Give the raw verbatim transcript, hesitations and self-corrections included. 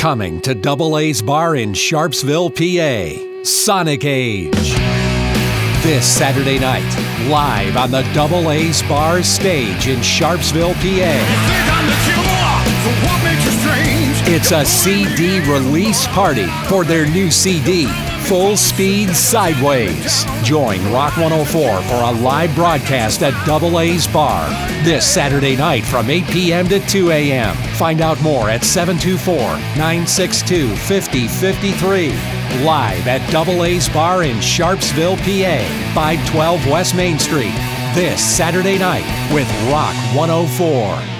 Coming to Double A's Bar in Sharpsville, P A, Sonic Age. This Saturday night, live on the Double A's Bar stage in Sharpsville, P A. It's a C D release party for their new C D, Full Speed Sideways. Join Rock one oh four for a live broadcast at Double A's Bar this Saturday night from eight p.m. to two a.m. Find out more at seven two four, nine six two, five oh five three. Live at Double A's Bar in Sharpsville, P A, five twelve West Main Street. This Saturday night with Rock one oh four.